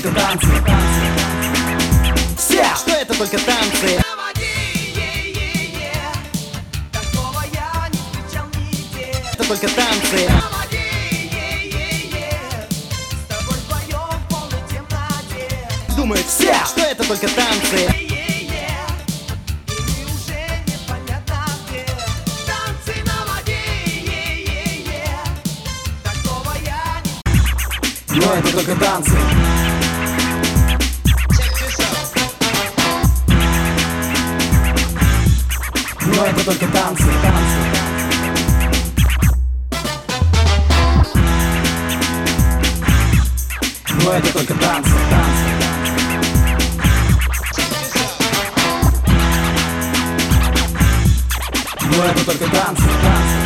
только танцы. Все, что это только танцы. Это только танцы. Думают все, что это только танцы. Но это только танцы. Но это только танцы. Но это только танцы. Но это только танцы.